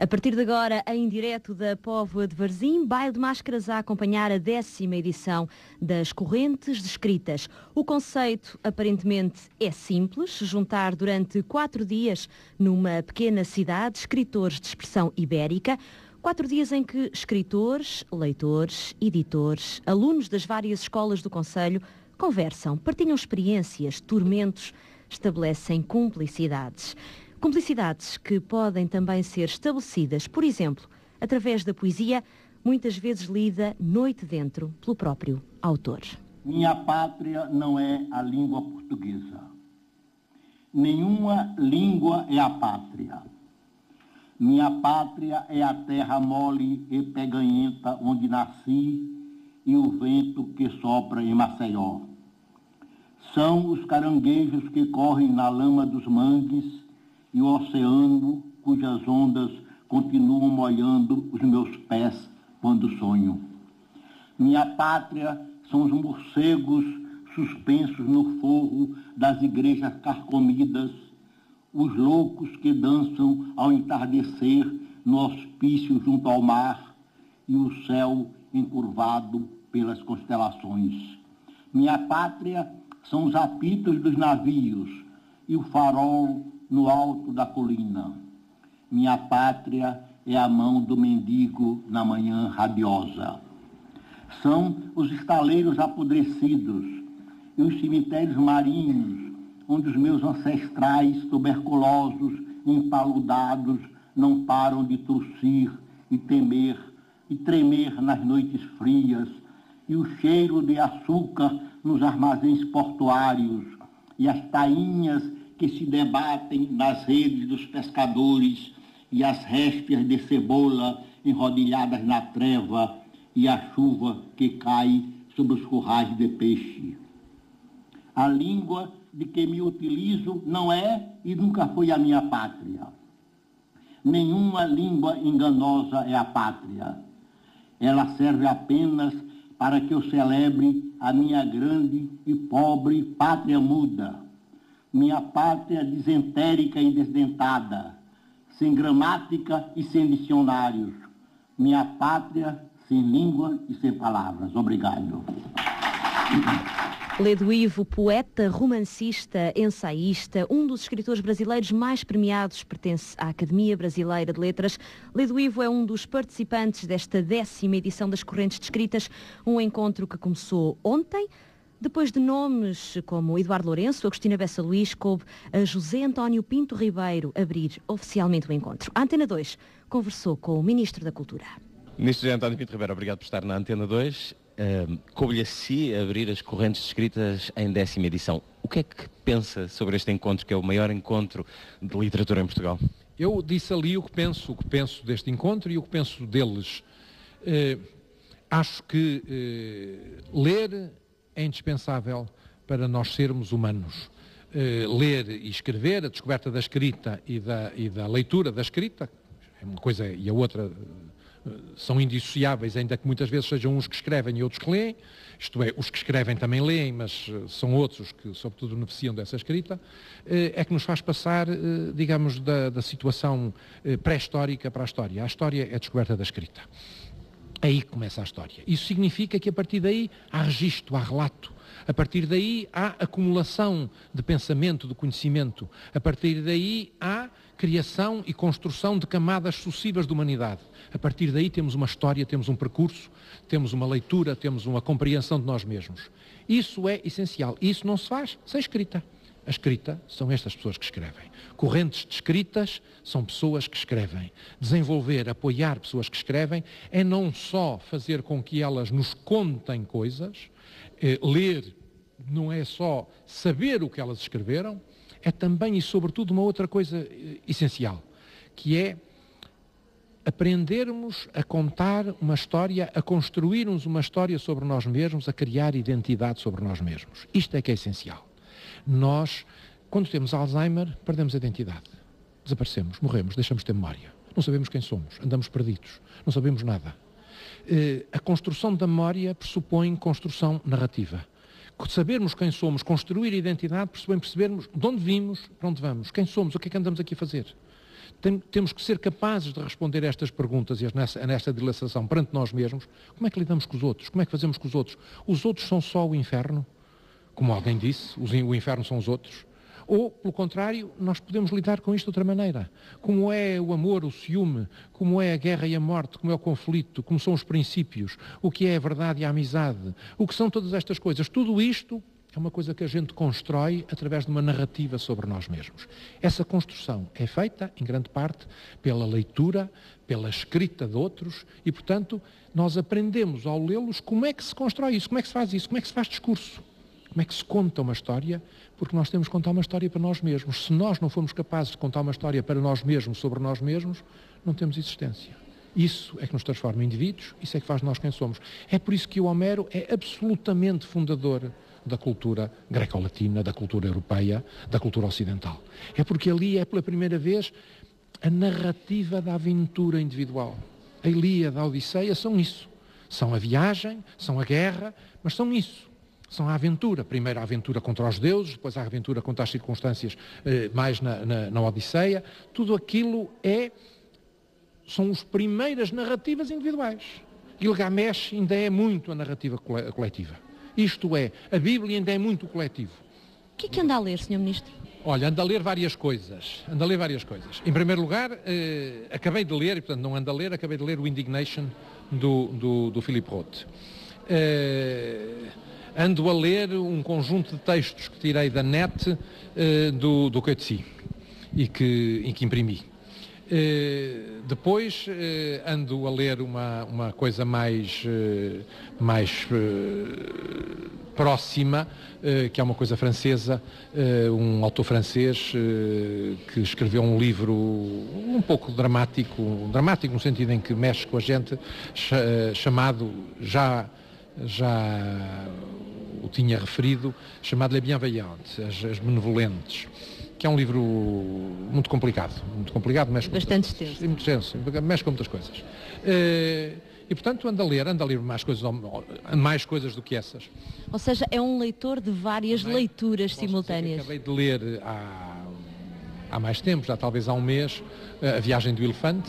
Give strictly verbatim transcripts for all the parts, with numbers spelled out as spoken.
A partir de agora, em direto da Póvoa de Varzim, baile de máscaras a acompanhar a décima edição das Correntes de Escritas. O conceito, aparentemente, é simples: juntar durante quatro dias, numa pequena cidade, escritores de expressão ibérica. Quatro dias em que escritores, leitores, editores, alunos das várias escolas do concelho conversam, partilham experiências, tormentos, estabelecem cumplicidades. Cumplicidades que podem também ser estabelecidas, por exemplo, através da poesia, muitas vezes lida noite dentro pelo próprio autor. Minha pátria não é a língua portuguesa. Nenhuma língua é a pátria. Minha pátria é a terra mole e peganhenta onde nasci e o vento que sopra em Maceió. São os caranguejos que correm na lama dos mangues e o oceano cujas ondas continuam molhando os meus pés quando sonho. Minha pátria são os morcegos suspensos no forro das igrejas carcomidas, os loucos que dançam ao entardecer no hospício junto ao mar e o céu encurvado pelas constelações. Minha pátria são os apitos dos navios e o farol no alto da colina. Minha pátria é a mão do mendigo na manhã radiosa. São os estaleiros apodrecidos e os cemitérios marinhos, onde os meus ancestrais tuberculosos, empaludados, não param de tossir e temer e tremer nas noites frias, e o cheiro de açúcar nos armazéns portuários, e as tainhas que se debatem nas redes dos pescadores, e as réspias de cebola enrodilhadas na treva, e a chuva que cai sobre os currais de peixe. A língua de que me utilizo não é e nunca foi a minha pátria. Nenhuma língua enganosa é a pátria. Ela serve apenas para que eu celebre a minha grande e pobre pátria muda, minha pátria desentérica e desdentada, sem gramática e sem dicionários, minha pátria sem língua e sem palavras. Obrigado. Ledo Ivo, poeta, romancista, ensaísta, um dos escritores brasileiros mais premiados, pertence à Academia Brasileira de Letras. Ledo Ivo é um dos participantes desta décima edição das Correntes de Escritas, um encontro que começou ontem. Depois de nomes como Eduardo Lourenço, Agostina Bessa Luís, coube a José António Pinto Ribeiro abrir oficialmente o encontro. A Antena dois conversou com o Ministro da Cultura. Ministro José António Pinto Ribeiro, obrigado por estar na Antena dois. Uh, Coube-lhe a si abrir as Correntes de Escritas em décima edição. O que é que pensa sobre este encontro, que é o maior encontro de literatura em Portugal? Eu disse ali o que penso, o que penso deste encontro e o que penso deles. Uh, acho que uh, ler é indispensável para nós sermos humanos. Uh, ler e escrever, a descoberta da escrita e da, e da leitura da escrita, é uma coisa e a outra são indissociáveis, ainda que muitas vezes sejam uns que escrevem e outros que leem, isto é, os que escrevem também leem, mas são outros que, sobretudo, beneficiam dessa escrita, é que nos faz passar, digamos, da, da situação pré-histórica para a história. A história é a descoberta da escrita. É aí que começa a história. Isso significa que, a partir daí, há registro, há relato. A partir daí, há acumulação de pensamento, de conhecimento. A partir daí, há criação e construção de camadas sucessivas de humanidade. A partir daí temos uma história, temos um percurso, temos uma leitura, temos uma compreensão de nós mesmos. Isso é essencial. E isso não se faz sem escrita. A escrita são estas pessoas que escrevem. Correntes de escritas são pessoas que escrevem. Desenvolver, apoiar pessoas que escrevem é não só fazer com que elas nos contem coisas, é, ler não é só saber o que elas escreveram, é também e sobretudo uma outra coisa essencial, que é aprendermos a contar uma história, a construirmos uma história sobre nós mesmos, a criar identidade sobre nós mesmos. Isto é que é essencial. Nós, quando temos Alzheimer, perdemos a identidade. Desaparecemos, morremos, deixamos de ter memória. Não sabemos quem somos, andamos perdidos, não sabemos nada. A construção da memória pressupõe construção narrativa. Sabermos quem somos, construir a identidade, pressupõe percebermos de onde vimos, para onde vamos, quem somos, o que é que andamos aqui a fazer. Tem, temos que ser capazes de responder a estas perguntas e a nesta, a nesta dilatação perante nós mesmos. Como é que lidamos com os outros? Como é que fazemos com os outros? Os outros são só o inferno? Como alguém disse, os, o inferno são os outros? Ou, pelo contrário, nós podemos lidar com isto de outra maneira. Como é o amor, o ciúme, como é a guerra e a morte, como é o conflito, como são os princípios, o que é a verdade e a amizade, o que são todas estas coisas. Tudo isto é uma coisa que a gente constrói através de uma narrativa sobre nós mesmos. Essa construção é feita, em grande parte, pela leitura, pela escrita de outros e, portanto, nós aprendemos ao lê-los como é que se constrói isso, como é que se faz isso, como é que se faz discurso, como é que se conta uma história, porque nós temos que contar uma história para nós mesmos. Se nós não formos capazes de contar uma história para nós mesmos, sobre nós mesmos, não temos existência. Isso é que nos transforma em indivíduos, isso é que faz de nós quem somos. É por isso que o Homero é absolutamente fundador da cultura greco-latina, da cultura europeia, da cultura ocidental. É porque ali é pela primeira vez a narrativa da aventura individual. A Ilíada, a Odisseia são isso. São a viagem, são a guerra, mas são isso. São a aventura. Primeiro a aventura contra os deuses, depois a aventura contra as circunstâncias eh, mais na, na, na Odisseia. Tudo aquilo é, são as primeiras narrativas individuais. Gilgamesh ainda é muito a narrativa coletiva. Isto é, a Bíblia ainda é muito coletivo. O que é que anda a ler, senhor Ministro? Olha, ando a ler várias coisas. Ando a ler várias coisas. Em primeiro lugar, eh, acabei de ler, e portanto não ando a ler, acabei de ler o Indignation do, do, do Philip Roth. Eh, ando a ler um conjunto de textos que tirei da net eh, do, do Coetzee e que, e que imprimi. Uh, depois uh, ando a ler uma, uma coisa mais, uh, mais uh, próxima, uh, que é uma coisa francesa, uh, um autor francês uh, que escreveu um livro um pouco dramático, dramático no sentido em que mexe com a gente, ch chamado, já, já o tinha referido, chamado Les Bienveillantes, as, as Benevolentes, que é um livro muito complicado, muito complicado, mexe com bastante extenso, extenso. muito extenso, mexe com muitas coisas. Uh, e portanto ando a ler, ando a ler mais coisas, mais coisas do que essas. Ou seja, é um leitor de várias Também, leituras posso simultâneas. Acabei de ler há, há mais tempo, já talvez há um mês, A Viagem do Elefante,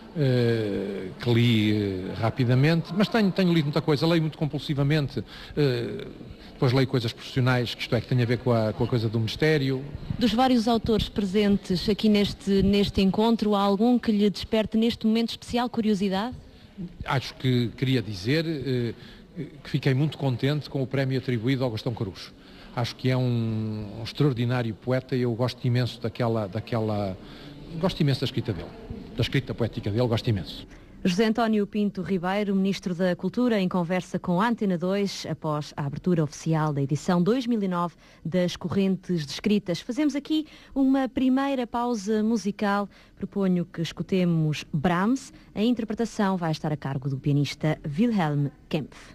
uh, que li uh, rapidamente, mas tenho, tenho lido muita coisa, leio muito compulsivamente. Uh, Depois leio coisas profissionais, que isto é, que tem a ver com a, com a coisa do mistério. Dos vários autores presentes aqui neste, neste encontro, há algum que lhe desperte neste momento especial curiosidade? Acho que queria dizer eh, que fiquei muito contente com o prémio atribuído ao Gastão Caruso. Acho que é um, um extraordinário poeta e eu gosto imenso daquela, daquela... Gosto imenso da escrita dele. Da escrita poética dele, gosto imenso. José António Pinto Ribeiro, Ministro da Cultura, em conversa com a Antena dois, após a abertura oficial da edição dois mil e nove das Correntes de Escritas. Fazemos aqui uma primeira pausa musical. Proponho que escutemos Brahms. A interpretação vai estar a cargo do pianista Wilhelm Kempff.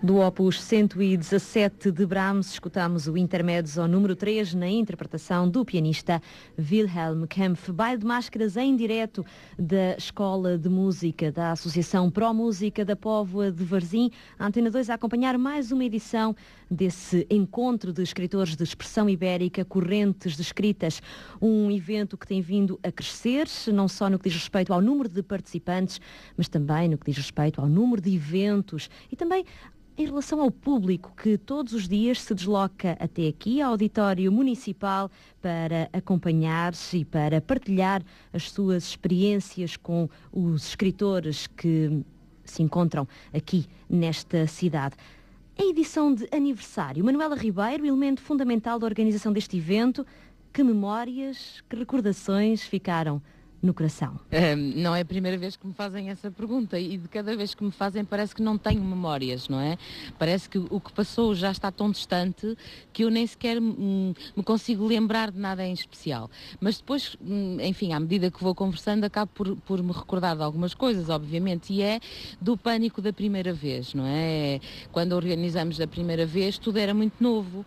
Do opus cento e dezassete de Brahms, escutamos o Intermezzo número três na interpretação do pianista Wilhelm Kempff. Baile de máscaras em direto da Escola de Música da Associação Pro Música da Póvoa de Varzim. A Antena dois a acompanhar mais uma edição desse encontro de escritores de expressão ibérica, correntes de escritas. Um evento que tem vindo a crescer, não só no que diz respeito ao número de participantes, mas também no que diz respeito ao número de eventos e também em relação ao público que todos os dias se desloca até aqui, ao auditório municipal, para acompanhar-se e para partilhar as suas experiências com os escritores que se encontram aqui nesta cidade. Em edição de aniversário, Manuela Ribeiro, elemento fundamental da organização deste evento, que memórias, que recordações ficaram no coração? Um, não é a primeira vez que me fazem essa pergunta e de cada vez que me fazem parece que não tenho memórias, não é? Parece que o que passou já está tão distante que eu nem sequer hum, me consigo lembrar de nada em especial. Mas depois, hum, enfim, à medida que vou conversando, acabo por, por me recordar de algumas coisas, obviamente, e é do pânico da primeira vez, não é? Quando organizamos da primeira vez, tudo era muito novo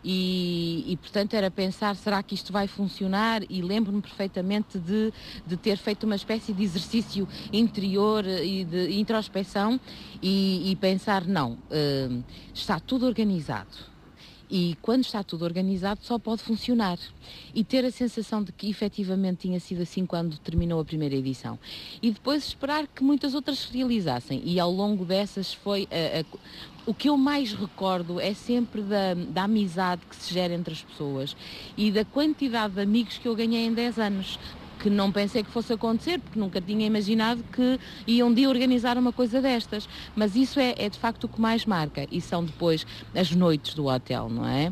e, e portanto, era pensar, será que isto vai funcionar? E lembro-me perfeitamente de de ter feito uma espécie de exercício interior e de introspecção e, e pensar, não, uh, está tudo organizado. E quando está tudo organizado só pode funcionar. E ter a sensação de que efetivamente tinha sido assim quando terminou a primeira edição. E depois esperar que muitas outras se realizassem. E ao longo dessas foi... Uh, uh, o que eu mais recordo é sempre da, da amizade que se gera entre as pessoas e da quantidade de amigos que eu ganhei em dez anos. Que não pensei que fosse acontecer, porque nunca tinha imaginado que ia um dia organizar uma coisa destas. Mas isso é, é de facto o que mais marca. E são depois as noites do hotel, não é?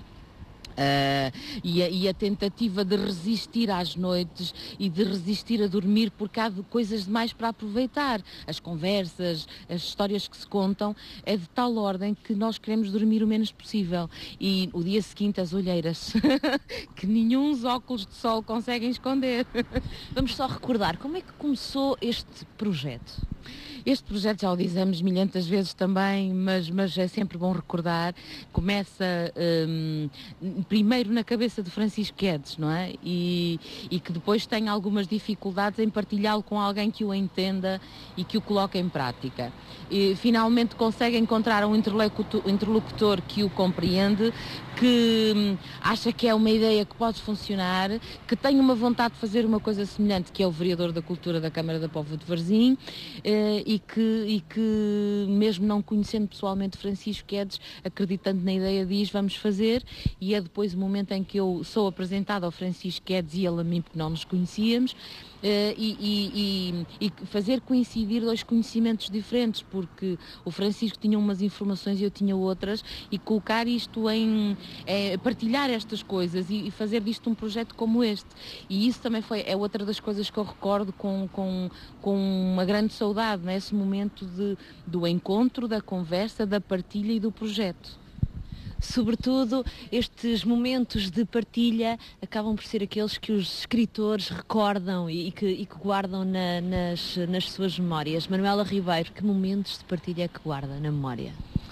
Uh, e, a, e a tentativa de resistir às noites e de resistir a dormir porque há de coisas demais para aproveitar. As conversas, as histórias que se contam é de tal ordem que nós queremos dormir o menos possível. E o dia seguinte as olheiras que nenhum óculos de sol conseguem esconder. Vamos só recordar, como é que começou este projeto? Este projeto já o dizemos milhentas vezes também, mas, mas é sempre bom recordar. Começa um, primeiro na cabeça de Francisco Guedes, não é? E, e que depois tem algumas dificuldades em partilhá-lo com alguém que o entenda e que o coloque em prática. E finalmente consegue encontrar um interlocutor, interlocutor que o compreende, que hum, acha que é uma ideia que pode funcionar, que tem uma vontade de fazer uma coisa semelhante, que é o vereador da Cultura da Câmara da Póvoa de Varzim, eh, e, que, e que, mesmo não conhecendo pessoalmente Francisco Guedes, acreditando na ideia, diz vamos fazer, e é depois o momento em que eu sou apresentada ao Francisco Guedes e ele a mim, porque não nos conhecíamos, Uh, e, e, e, e fazer coincidir dois conhecimentos diferentes, porque o Francisco tinha umas informações e eu tinha outras, e colocar isto em é, partilhar estas coisas e, e fazer disto um projeto como este. E isso também foi, é outra das coisas que eu recordo com, com, com uma grande saudade, né? Esse momento de, do encontro, da conversa, da partilha e do projeto. Sobretudo, estes momentos de partilha acabam por ser aqueles que os escritores recordam e que, e que guardam na, nas, nas suas memórias. Manuela Ribeiro, que momentos de partilha é que guarda na memória?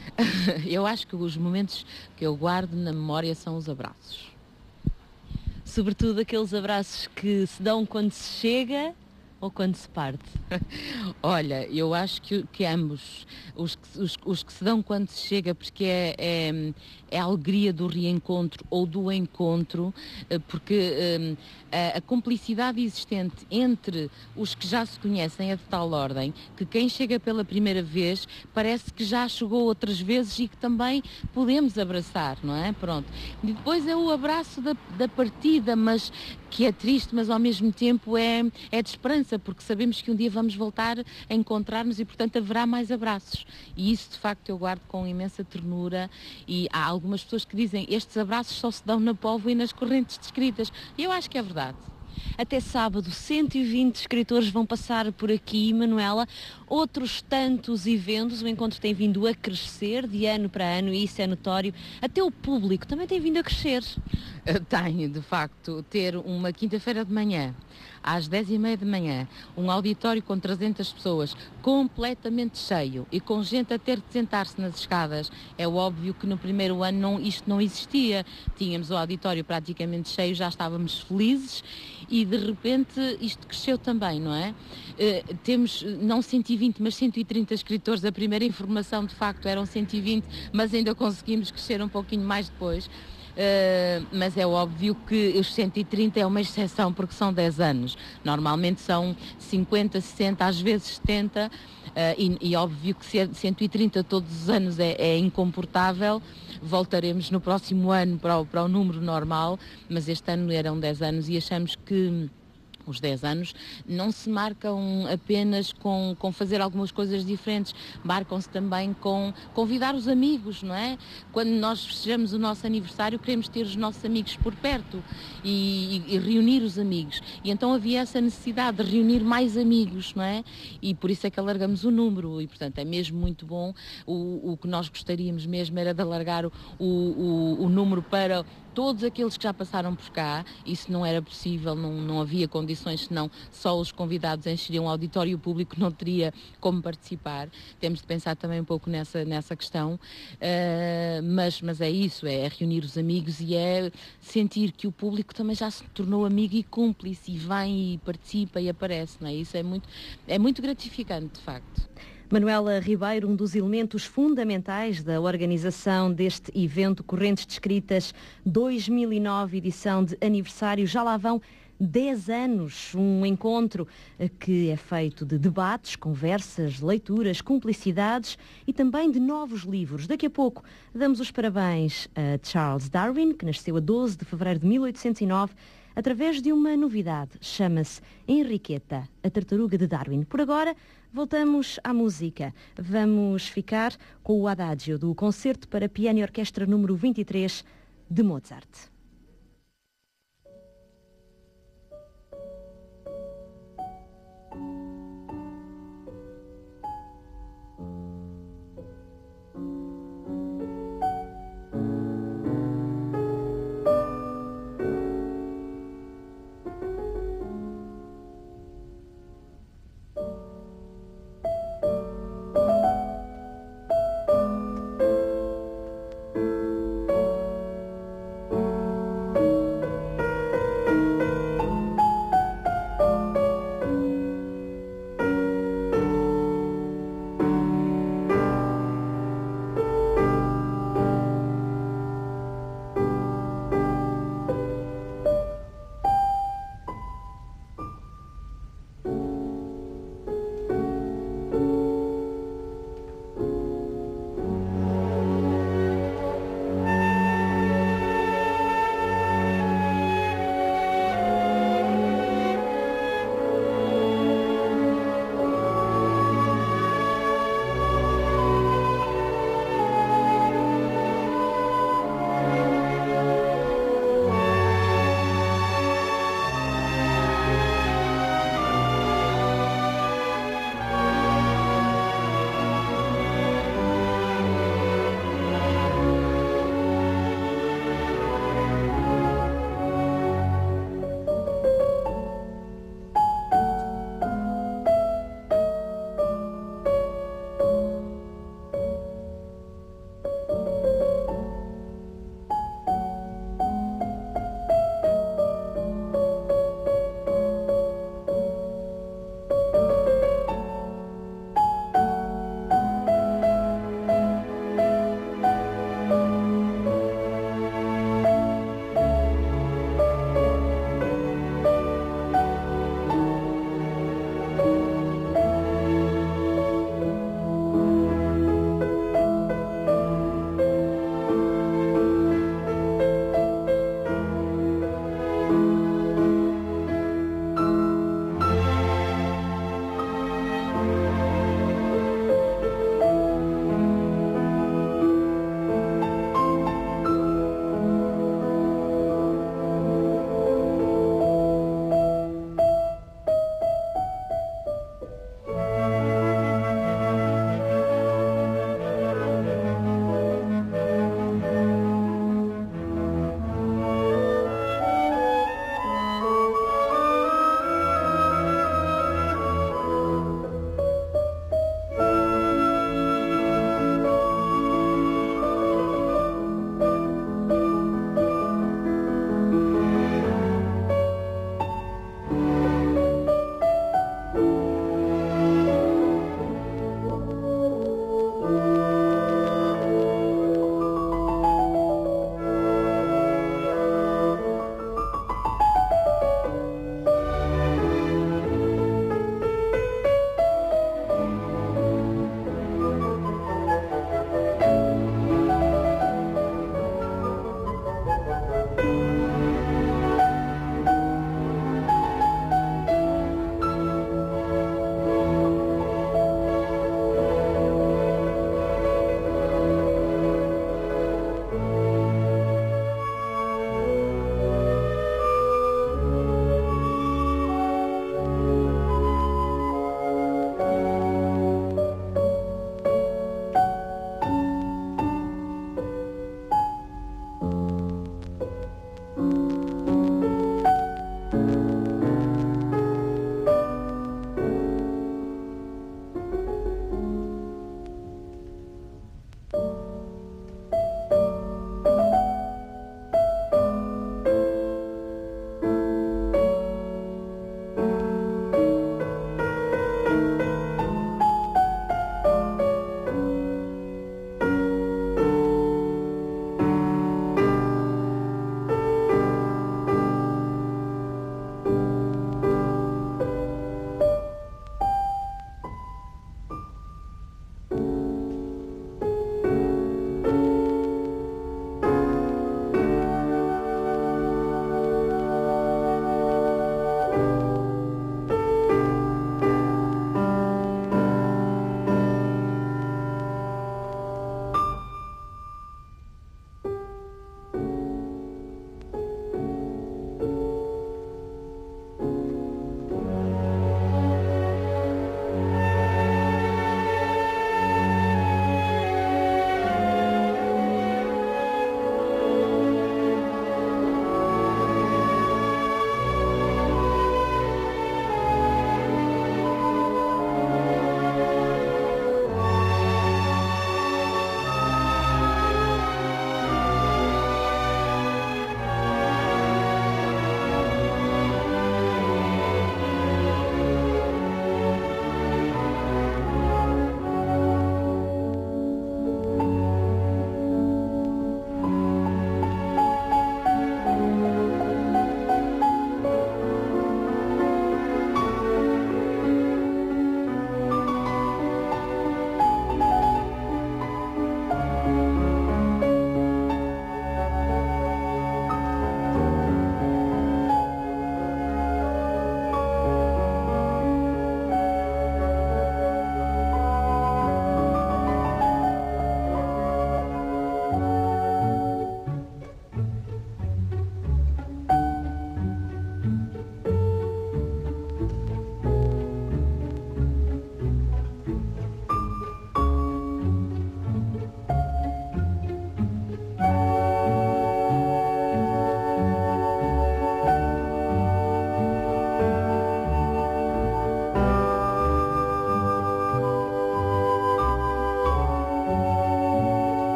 Eu acho que os momentos que eu guardo na memória são os abraços. Sobretudo aqueles abraços que se dão quando se chega ou quando se parte? Olha, eu acho que, que ambos, os que, os, os que se dão quando se chega, porque é, é, é a alegria do reencontro ou do encontro, porque a, a cumplicidade existente entre os que já se conhecem é de tal ordem que quem chega pela primeira vez parece que já chegou outras vezes e que também podemos abraçar, não é? Pronto. E depois é o abraço da, da partida, mas que é triste, mas ao mesmo tempo é, é de esperança, porque sabemos que um dia vamos voltar a encontrar-nos e, portanto, haverá mais abraços. E isso, de facto, eu guardo com imensa ternura. E há algumas pessoas que dizem estes abraços só se dão na Póvoa e nas correntes descritas. E eu acho que é verdade. Até sábado, cento e vinte escritores vão passar por aqui, Manuela. Outros tantos eventos, o encontro tem vindo a crescer de ano para ano e isso é notório. Até o público também tem vindo a crescer. Tenho, de facto, ter uma quinta-feira de manhã, às dez e meia da manhã, um auditório com trezentas pessoas, completamente cheio e com gente a ter de sentar-se nas escadas. É óbvio que no primeiro ano não, isto não existia. Tínhamos o auditório praticamente cheio, já estávamos felizes e de repente isto cresceu também, não é? Uh, temos não cento e vinte, mas cento e trinta escritores. A primeira informação, de facto, eram cento e vinte, mas ainda conseguimos crescer um pouquinho mais depois. Uh, mas é óbvio que os cento e trinta é uma exceção porque são dez anos. Normalmente são cinquenta, sessenta, às vezes setenta, uh, e, e óbvio que cento e trinta todos os anos é, é incomportável. Voltaremos no próximo ano para o, para o número normal, mas este ano eram dez anos e achamos que os dez anos não se marcam apenas com, com fazer algumas coisas diferentes, marcam-se também com convidar os amigos, não é? Quando nós festejamos o nosso aniversário, queremos ter os nossos amigos por perto e, e, e reunir os amigos. E então havia essa necessidade de reunir mais amigos, não é? E por isso é que alargamos o número e, portanto, é mesmo muito bom. O, o que nós gostaríamos mesmo era de alargar o, o, o número para todos aqueles que já passaram por cá. Isso não era possível, não, não havia condições, senão só os convidados encheriam o auditório, o público não teria como participar. Temos de pensar também um pouco nessa, nessa questão, uh, mas, mas é isso, é reunir os amigos e é sentir que o público também já se tornou amigo e cúmplice e vem e participa e aparece, não é? Isso é muito, é muito gratificante, de facto. Manuela Ribeiro, um dos elementos fundamentais da organização deste evento Correntes de Escritas dois mil e nove, edição de aniversário. Já lá vão dez anos, um encontro que é feito de debates, conversas, leituras, cumplicidades e também de novos livros. Daqui a pouco damos os parabéns a Charles Darwin, que nasceu a doze de fevereiro de mil oitocentos e nove, através de uma novidade. Chama-se Henriqueta, a tartaruga de Darwin. Por agora, voltamos à música. Vamos ficar com o Adagio do Concerto para Piano e Orquestra número vinte e três de Mozart.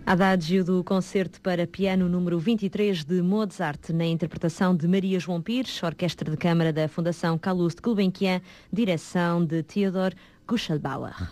Adagio do concerto para piano número vinte e três de Mozart, na interpretação de Maria João Pires, Orquestra de Câmara da Fundação Calouste Gulbenkian, direção de Theodor Guschelbauer.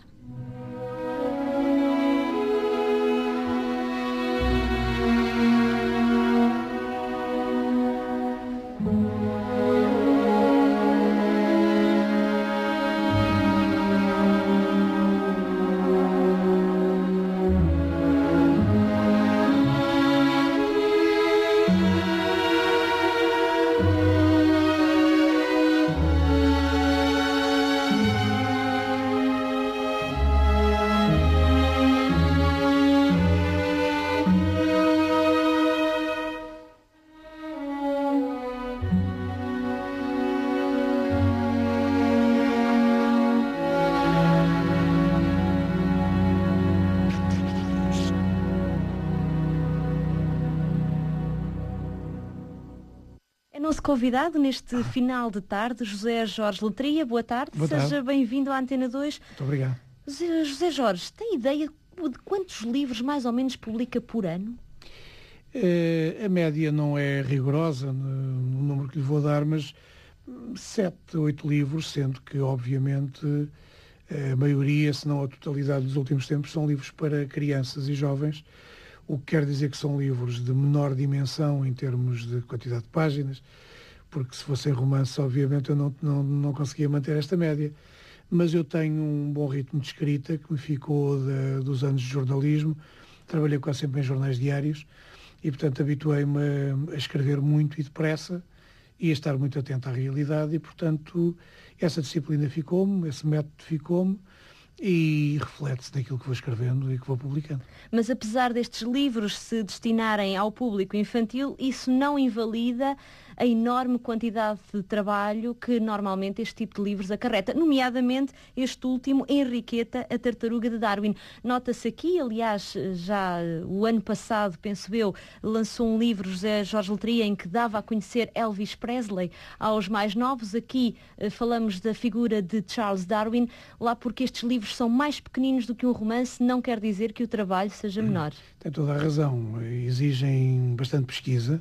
Nosso convidado neste final de tarde, José Jorge Letria. Boa tarde, Boa tarde. Seja bem-vindo à Antena dois. Muito obrigado. José, José Jorge, tem ideia de quantos livros mais ou menos publica por ano? Uh, a média não é rigorosa no, no número que lhe vou dar, mas sete, oito livros, sendo que, obviamente, a maioria, se não a totalidade dos últimos tempos, são livros para crianças e jovens, o que quer dizer que são livros de menor dimensão em termos de quantidade de páginas, porque se fossem romances, obviamente, eu não, não, não conseguia manter esta média. Mas eu tenho um bom ritmo de escrita que me ficou de, dos anos de jornalismo. Trabalhei quase sempre em jornais diários e, portanto, habituei-me a, a escrever muito e depressa e a estar muito atento à realidade e, portanto, essa disciplina ficou-me, esse método ficou-me e reflete-se naquilo que vou escrevendo e que vou publicando. Mas apesar destes livros se destinarem ao público infantil, isso não invalida a enorme quantidade de trabalho que normalmente este tipo de livros acarreta, nomeadamente este último, Henriqueta, a Tartaruga de Darwin. Nota-se aqui, aliás, já o ano passado, penso eu, lançou um livro, José Jorge Letria, em que dava a conhecer Elvis Presley aos mais novos. Aqui falamos da figura de Charles Darwin, lá porque estes livros são mais pequeninos do que um romance, não quer dizer que o trabalho seja menor. Tem toda a razão, exigem bastante pesquisa.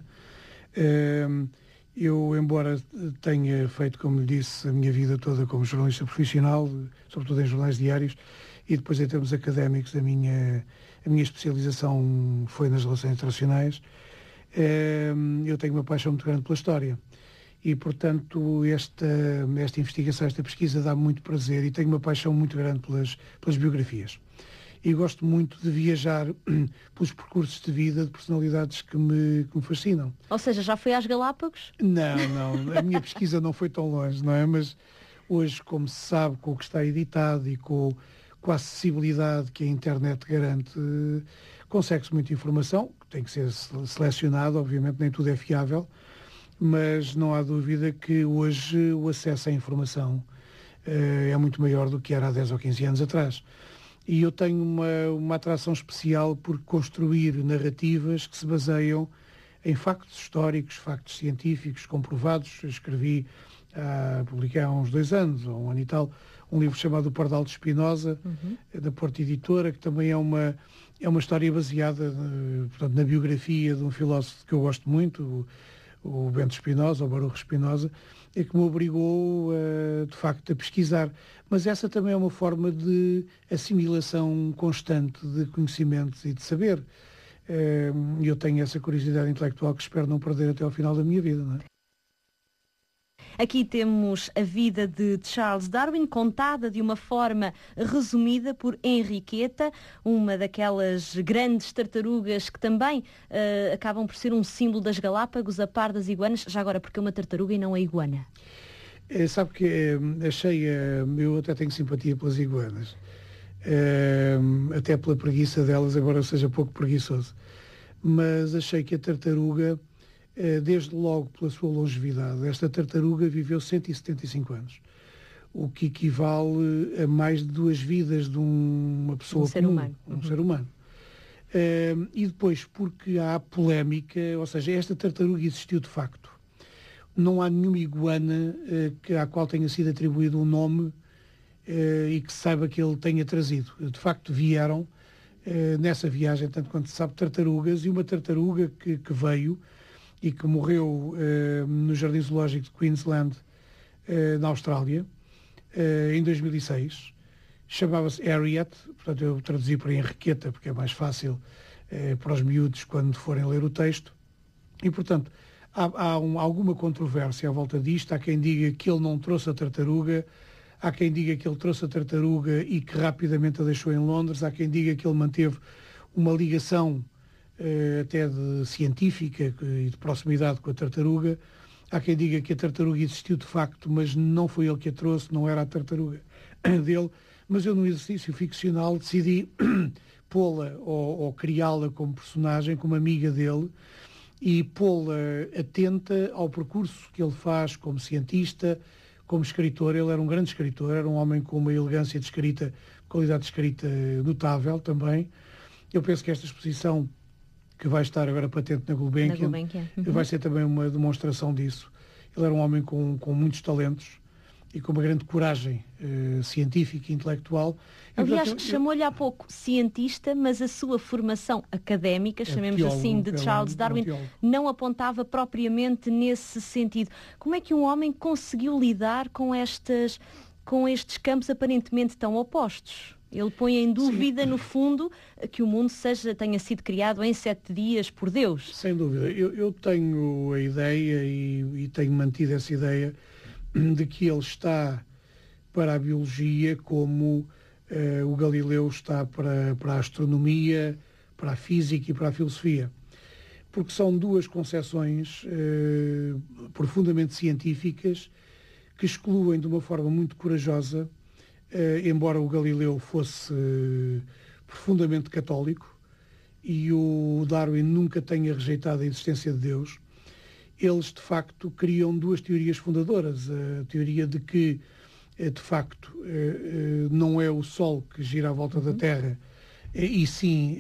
Eu, embora tenha feito, como lhe disse, a minha vida toda como jornalista profissional, sobretudo em jornais diários, e depois em termos académicos a minha, a minha especialização foi nas relações internacionais, eu tenho uma paixão muito grande pela história. E, portanto, esta, esta investigação, esta pesquisa dá-me muito prazer e tenho uma paixão muito grande pelas, pelas biografias. E gosto muito de viajar pelos percursos de vida de personalidades que me, que me fascinam. Ou seja, já foi às Galápagos? Não, não. A minha pesquisa não foi tão longe, não é? Mas hoje, como se sabe, com o que está editado e com, com a acessibilidade que a internet garante, consegue-se muita informação, tem que ser selecionado, obviamente nem tudo é fiável, mas não há dúvida que hoje o acesso à informação uh, é muito maior do que era há dez ou quinze anos atrás. E eu tenho uma, uma atração especial por construir narrativas que se baseiam em factos históricos, factos científicos, comprovados. Eu escrevi, ah, publiquei há uns dois anos, ou um ano e tal, um livro chamado O Pardal de Espinosa, uhum. da Porta Editora, que também é uma, é uma história baseada portanto, na biografia de um filósofo que eu gosto muito, o, o Bento Spinoza, o Baruch Spinoza, e que me obrigou, uh, de facto, a pesquisar. Mas essa também é uma forma de assimilação constante de conhecimentos e de saber. Uh, eu tenho essa curiosidade intelectual que espero não perder até ao final da minha vida, não é? Aqui temos a vida de Charles Darwin, contada de uma forma resumida por Henriqueta, uma daquelas grandes tartarugas que também uh, acabam por ser um símbolo das Galápagos, a par das iguanas. Já agora, porque é uma tartaruga e não a iguana? É, sabe que é, achei, é, eu até tenho simpatia pelas iguanas, é, até pela preguiça delas, embora eu seja pouco preguiçoso, mas achei que a tartaruga, desde logo pela sua longevidade, esta tartaruga viveu cento e setenta e cinco anos, o que equivale a mais de duas vidas de um, uma pessoa um ser comum, humano. um uhum. ser humano. Uh, e depois, porque há polémica, ou seja, esta tartaruga existiu de facto. Não há nenhuma iguana uh, que, à qual tenha sido atribuído um nome uh, e que se saiba que ele tenha trazido. De facto, vieram uh, nessa viagem, tanto quanto se sabe, tartarugas, e uma tartaruga que, que veio e que morreu uh, no Jardim Zoológico de Queensland, uh, na Austrália, uh, em dois mil e seis. Chamava-se Harriet, portanto eu traduzi para Henriqueta, porque é mais fácil uh, para os miúdos quando forem ler o texto. E, portanto, há, há um, alguma controvérsia à volta disto. Há quem diga que ele não trouxe a tartaruga, há quem diga que ele trouxe a tartaruga e que rapidamente a deixou em Londres, há quem diga que ele manteve uma ligação uh, até de científica e de proximidade com a tartaruga. Há quem diga que a tartaruga existiu de facto, mas não foi ele que a trouxe, não era a tartaruga dele. Mas eu, no exercício ficcional, decidi pô-la ou, ou criá-la como personagem, como amiga dele, e pô-la atenta ao percurso que ele faz como cientista, como escritor. Ele era um grande escritor, era um homem com uma elegância de escrita, qualidade de escrita notável também. Eu penso que esta exposição, que vai estar agora patente na Gulbenkian, na Gulbenkian. Uhum. vai ser também uma demonstração disso. Ele era um homem com, com muitos talentos e com uma grande coragem uh, científica e intelectual. Aliás, eu... chamou-lhe há pouco cientista, mas a sua formação académica, é chamemos teólogo, assim, de Charles Darwin, é um não apontava propriamente nesse sentido. Como é que um homem conseguiu lidar com, estas, com estes campos aparentemente tão opostos? Ele põe em dúvida, Sim. no fundo, que o mundo seja, tenha sido criado em sete dias por Deus. Sem dúvida. Eu, eu tenho a ideia e, e tenho mantido essa ideia de que ele está para a biologia como uh, o Galileu está para, para a astronomia, para a física e para a filosofia. Porque são duas concepções uh, profundamente científicas que excluem de uma forma muito corajosa, uh, embora o Galileu fosse uh, profundamente católico e o Darwin nunca tenha rejeitado a existência de Deus, eles, de facto, criam duas teorias fundadoras. A teoria de que, de facto, não é o Sol que gira à volta uhum. da Terra, e sim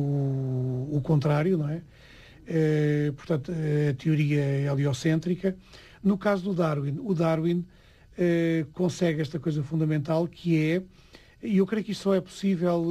o, o contrário, não é? Portanto, a teoria heliocêntrica. No caso do Darwin, o Darwin consegue esta coisa fundamental que é, e eu creio que isto só é possível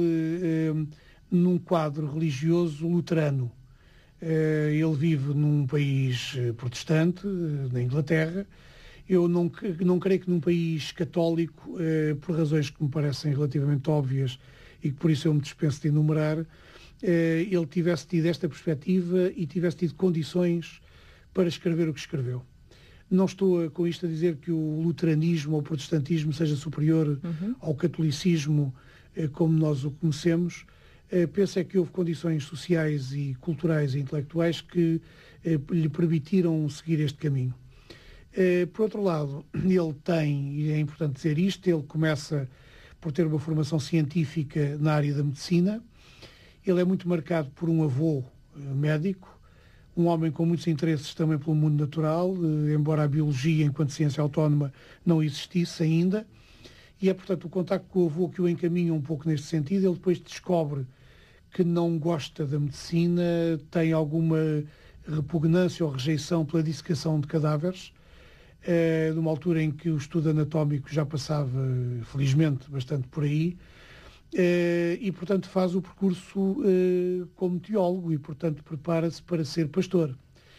num quadro religioso luterano. Ele vive num país protestante, na Inglaterra. Eu não, não creio que num país católico, por razões que me parecem relativamente óbvias e que por isso eu me dispenso de enumerar, ele tivesse tido esta perspectiva e tivesse tido condições para escrever o que escreveu. Não estou com isto a dizer que o luteranismo ou o protestantismo seja superior uhum. ao catolicismo como nós o conhecemos. Uh, penso é que houve condições sociais e culturais e intelectuais que uh, lhe permitiram seguir este caminho. Uh, por outro lado, ele tem, e é importante dizer isto, ele começa por ter uma formação científica na área da medicina. Ele é muito marcado por um avô uh, médico, um homem com muitos interesses também pelo mundo natural, uh, embora a biologia enquanto ciência autónoma não existisse ainda. E é, portanto, o contacto com o avô que o encaminha um pouco neste sentido. Ele depois descobre que não gosta da medicina, tem alguma repugnância ou rejeição pela dissecação de cadáveres, eh, numa altura em que o estudo anatómico já passava, felizmente, bastante por aí, eh, e, portanto, faz o percurso eh, como teólogo e, portanto, prepara-se para ser pastor.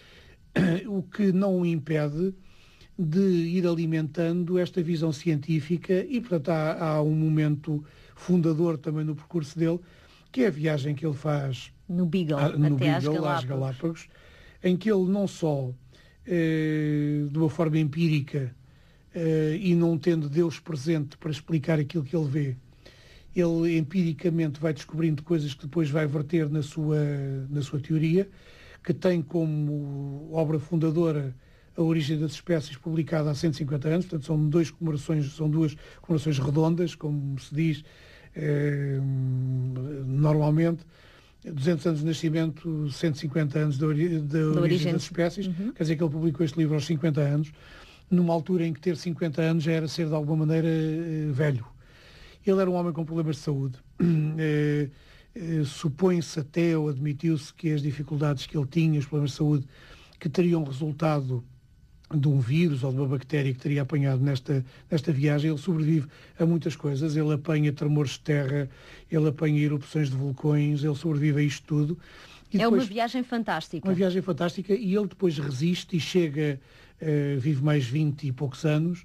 O que não o impede de ir alimentando esta visão científica e, portanto, há, há um momento fundador também no percurso dele, que é a viagem que ele faz no Beagle, a, no até Beagle, às às Galápagos, em que ele não só, eh, de uma forma empírica, eh, e não tendo Deus presente para explicar aquilo que ele vê, ele empiricamente vai descobrindo coisas que depois vai verter na sua, na sua teoria, que tem como obra fundadora A Origem das Espécies, publicada há cento e cinquenta anos, portanto são, dois comemorações, são duas comemorações redondas, como se diz, Eh, normalmente duzentos anos de nascimento, cento e cinquenta anos da, ori da origem, origem das espécies, uhum. Quer dizer que ele publicou este livro aos cinquenta anos, numa altura em que ter cinquenta anos já era ser de alguma maneira eh, velho. Ele era um homem com problemas de saúde. Eh, eh, supõe-se até, ou admitiu-se, que as dificuldades que ele tinha, os problemas de saúde, que teriam resultado de um vírus ou de uma bactéria que teria apanhado nesta, nesta viagem. Ele sobrevive a muitas coisas, ele apanha tremores de terra, ele apanha erupções de vulcões, ele sobrevive a isto tudo. E depois, é uma viagem fantástica. Uma viagem fantástica, e ele depois resiste e chega, uh, vive mais vinte e poucos anos,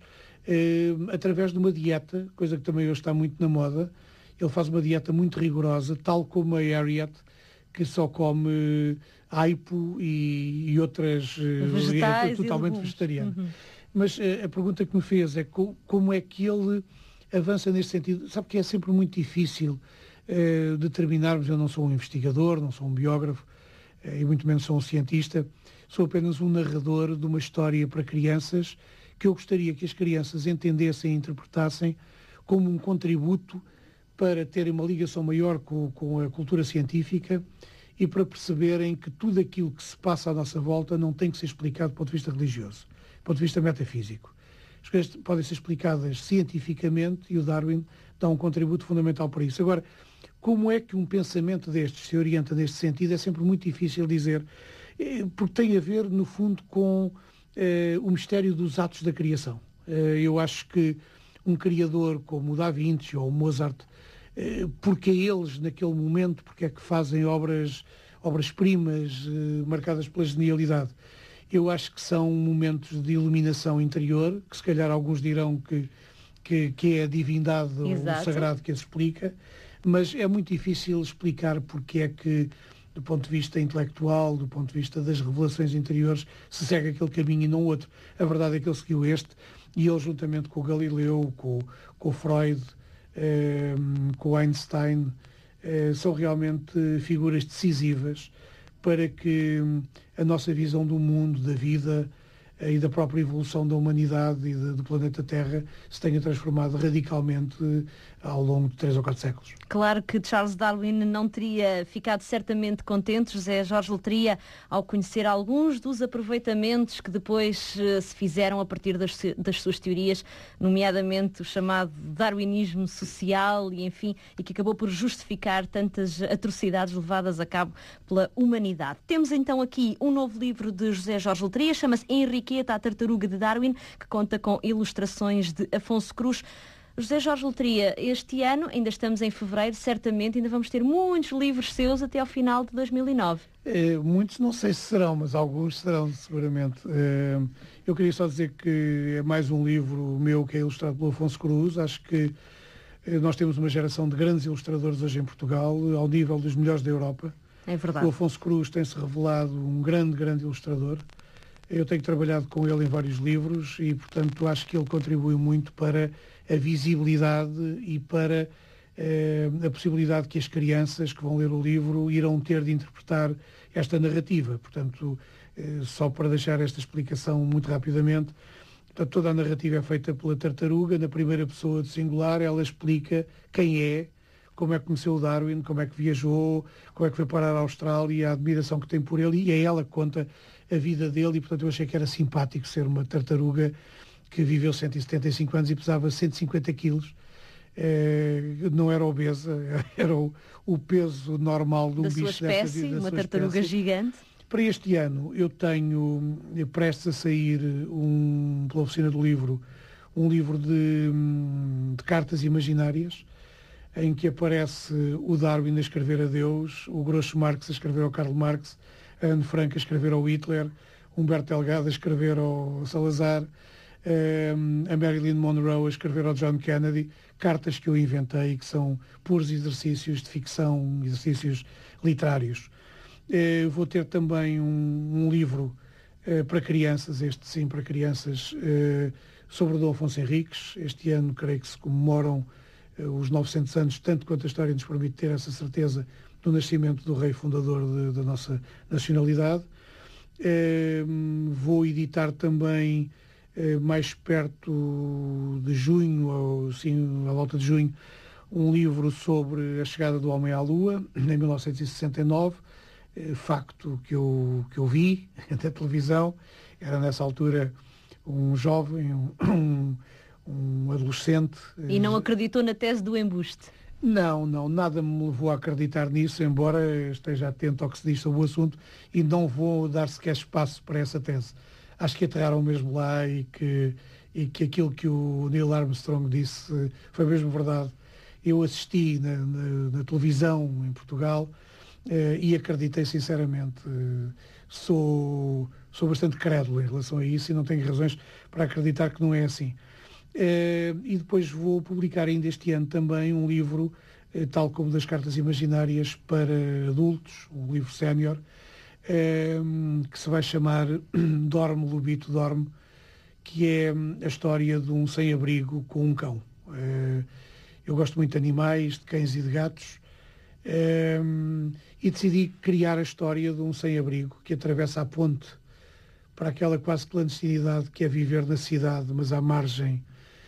uh, através de uma dieta, coisa que também hoje está muito na moda. Ele faz uma dieta muito rigorosa, tal como a Harriet, que só come aipo e, e outras... Vegetais é totalmente e vegetariano. Uhum. Mas uh, a pergunta que me fez é co como é que ele avança nesse sentido. Sabe que é sempre muito difícil uh, determinarmos. Eu não sou um investigador, não sou um biógrafo, uh, e muito menos sou um cientista. Sou apenas um narrador de uma história para crianças que eu gostaria que as crianças entendessem e interpretassem como um contributo para terem uma ligação maior com, com a cultura científica e para perceberem que tudo aquilo que se passa à nossa volta não tem que ser explicado do ponto de vista religioso, do ponto de vista metafísico. As coisas podem ser explicadas cientificamente e o Darwin dá um contributo fundamental para isso. Agora, como é que um pensamento destes se orienta neste sentido é sempre muito difícil dizer, porque tem a ver, no fundo, com eh, o mistério dos atos da criação. Eh, eu acho que um criador como o Da Vinci ou o Mozart, eh, porque eles, naquele momento, porque é que fazem obras, obras-primas eh, marcadas pela genialidade? Eu acho que são momentos de iluminação interior, que se calhar alguns dirão que, que, que é a divindade ou o sagrado que as explica, mas é muito difícil explicar porque é que, do ponto de vista intelectual, do ponto de vista das revelações interiores, se segue aquele caminho e não outro. A verdade é que ele seguiu este, e ele, juntamente com o Galileu, com, com o Freud, eh, com o Einstein, eh, são realmente figuras decisivas para que a nossa visão do mundo, da vida eh, e da própria evolução da humanidade e de, do planeta Terra se tenha transformado radicalmente eh, ao longo de três ou quatro séculos. Claro que Charles Darwin não teria ficado certamente contente, José Jorge Letria, ao conhecer alguns dos aproveitamentos que depois uh, se fizeram a partir das, das suas teorias, nomeadamente o chamado darwinismo social e, enfim, e que acabou por justificar tantas atrocidades levadas a cabo pela humanidade. Temos então aqui um novo livro de José Jorge Letria, chama-se Henriqueta, a Tartaruga de Darwin, que conta com ilustrações de Afonso Cruz. José Jorge Letria, este ano, ainda estamos em fevereiro, certamente ainda vamos ter muitos livros seus até ao final de dois mil e nove. É, muitos não sei se serão, mas alguns serão seguramente. É, eu queria só dizer que é mais um livro meu que é ilustrado pelo Afonso Cruz. Acho que é, nós temos uma geração de grandes ilustradores hoje em Portugal, ao nível dos melhores da Europa. É verdade. O Afonso Cruz tem-se revelado um grande, grande ilustrador. Eu tenho trabalhado com ele em vários livros e, portanto, acho que ele contribui muito para a visibilidade e para eh, a possibilidade que as crianças que vão ler o livro irão ter de interpretar esta narrativa. Portanto, eh, só para deixar esta explicação muito rapidamente, portanto, toda a narrativa é feita pela tartaruga, na primeira pessoa de singular, ela explica quem é, como é que conheceu o Darwin, como é que viajou, como é que foi parar à Austrália, a admiração que tem por ele, e é ela que conta a vida dele, e portanto eu achei que era simpático ser uma tartaruga que viveu cento e setenta e cinco anos e pesava cento e cinquenta quilos. É, não era obesa, era o, o peso normal de um da bicho sua espécie, desta, da uma sua tartaruga espécie. gigante. Para este ano eu tenho prestes a sair um, pela oficina do livro, um livro de, de cartas imaginárias, em que aparece o Darwin a escrever a Deus, o Groucho Marx a escrever ao Karl Marx, a Anne Frank a escrever ao Hitler, Humberto Delgado a escrever ao Salazar, a Marilyn Monroe a escrever ao John Kennedy, cartas que eu inventei e que são puros exercícios de ficção, exercícios literários. Vou ter também um, um livro para crianças, este sim, para crianças, sobre o Dom Afonso Henriques. Este ano creio que se comemoram os novecentos anos, tanto quanto a história nos permite ter essa certeza do nascimento do rei fundador de, da nossa nacionalidade. Eh, vou editar também, eh, mais perto de junho, ou sim, à volta de junho, um livro sobre a chegada do homem à Lua, em mil novecentos e sessenta e nove, eh, facto que eu, que eu vi na televisão. Era nessa altura um jovem, um, um adolescente. E não acreditou na tese do embuste? Não, não, nada me levou a acreditar nisso, embora esteja atento ao que se diz sobre o assunto e não vou dar sequer espaço para essa tese. acho que aterraram mesmo lá e que, e que aquilo que o Neil Armstrong disse foi mesmo verdade. Eu assisti na, na, na televisão em Portugal eh, e acreditei sinceramente. Eh, sou, sou bastante crédulo em relação a isso e não tenho razões para acreditar que não é assim. Eh, e depois vou publicar ainda este ano também um livro, eh, tal como das Cartas Imaginárias para adultos, um livro sénior, eh, que se vai chamar Dorme, Lobito, Dorme, que é a história de um sem-abrigo com um cão. Eh, Eu gosto muito de animais, de cães e de gatos, um, e decidi criar a história de um sem-abrigo que atravessa a ponte para aquela quase clandestinidade que é viver na cidade, mas à margem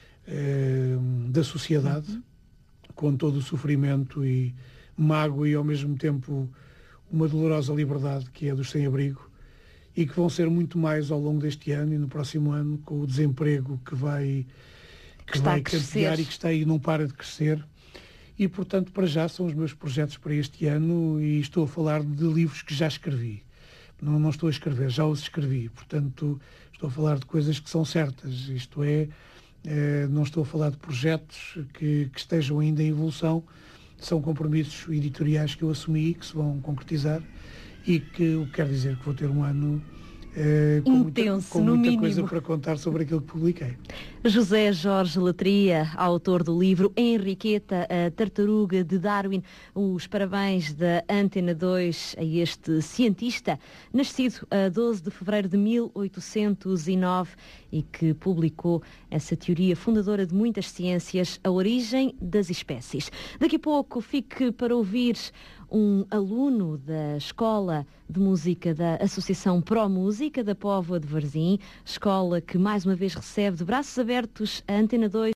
um, da sociedade, uhum. com todo o sofrimento e mágoa e ao mesmo tempo uma dolorosa liberdade que é dos sem-abrigo, e que vão ser muito mais ao longo deste ano e no próximo ano, com o desemprego que vai... que, que vai campear e que está aí, não para de crescer. E, portanto, para já são os meus projetos para este ano e estou a falar de livros que já escrevi. Não, não estou a escrever, já os escrevi. Portanto, estou a falar de coisas que são certas. Isto é, eh, não estou a falar de projetos que, que estejam ainda em evolução. São compromissos editoriais que eu assumi, que se vão concretizar e que o que quer dizer que vou ter um ano Uh, com intenso, muita, com no muita mínimo. coisa para contar sobre aquilo que publiquei. José Jorge Latria, autor do livro Henriqueta, a tartaruga de Darwin. Os parabéns da Antena dois a este cientista, nascido a doze de fevereiro de mil oitocentos e nove e que publicou essa teoria fundadora de muitas ciências, a origem das espécies. Daqui a pouco fique para ouvir um aluno da Escola de Música da Associação Pro Música da Póvoa de Varzim, escola que mais uma vez recebe de braços abertos a Antena dois.